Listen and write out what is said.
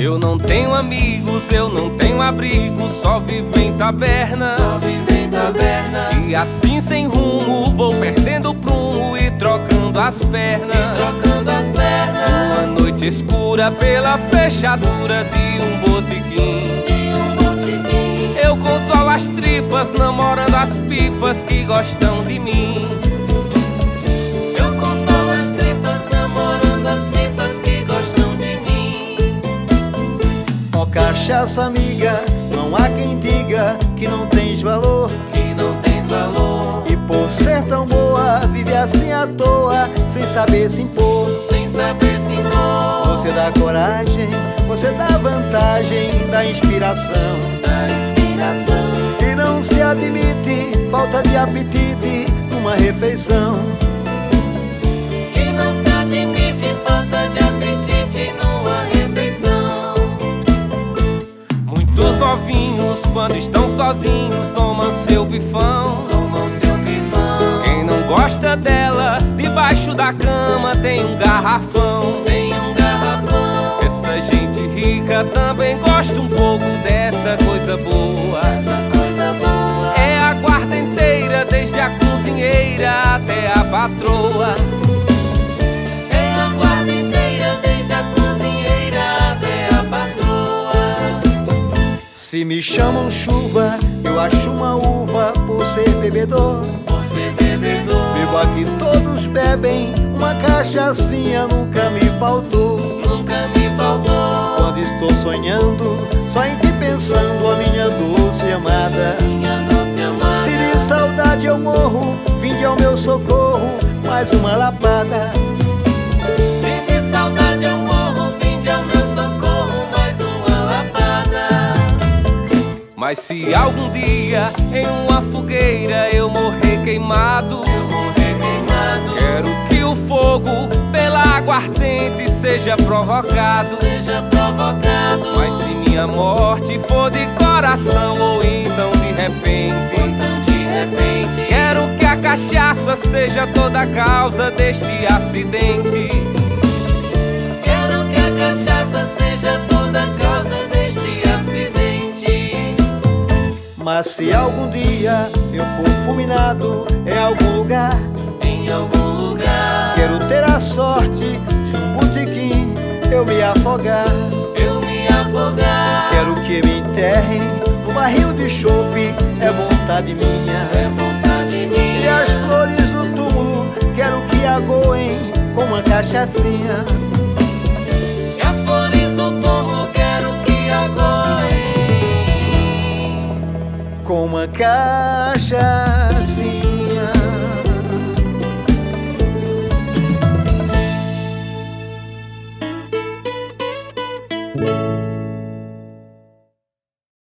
Eu não tenho amigos, eu não tenho abrigo, só vivo em tabernas. E assim sem rumo vou perdendo o prumo e trocando as pernas. Uma noite escura pela fechadura de um botequim. Eu consolo as tripas, namorando as pipas que gostam de mim. Eu consolo as tripas, namorando as pipas que gostam de mim. Ó cachaça amiga, não há quem diga que não tens valor. E por ser tão boa, vive assim à toa, sem saber se impor. Você dá coragem, você dá vantagem, dá inspiração. E não se admite falta de apetite numa refeição. E não se admite falta de apetite numa refeição. Muitos novinhos, quando estão sozinhos, tomam seu pifão. Quem não gosta dela, debaixo da cama tem um garrafão. Essa gente rica também gosta um pouco dessa coisa boa. É a guarda inteira, desde a cozinheira até a patroa. É a guarda inteira, desde a cozinheira até a patroa. Se me chamam chuva, eu acho uma uva por ser bebedor. Bebo aqui, todos bebem, uma cachaçinha nunca me faltou. Quando estou sonhando, só em ti pensando, a minha doce amada. Se de saudade eu morro, vinde ao meu socorro, mais uma lapada. Se de saudade eu morro, vinde ao meu socorro, mais uma lapada. Mas se algum dia em uma fogueira eu morrer queimado, quero que o fogo pela aguardente seja provocado. Mas se minha morte for de coração ou então de repente, quero que a cachaça seja toda a causa deste acidente. Quero que a cachaça seja toda a causa deste acidente. Mas se algum dia eu for fulminado em algum lugar, quero ter a sorte de um botequim eu me afogar. Quero que me enterrem no barril de chope, é vontade minha. E as flores do túmulo quero que agoem com uma cachaçinha. E as flores do túmulo quero que agoem Com uma cachaça.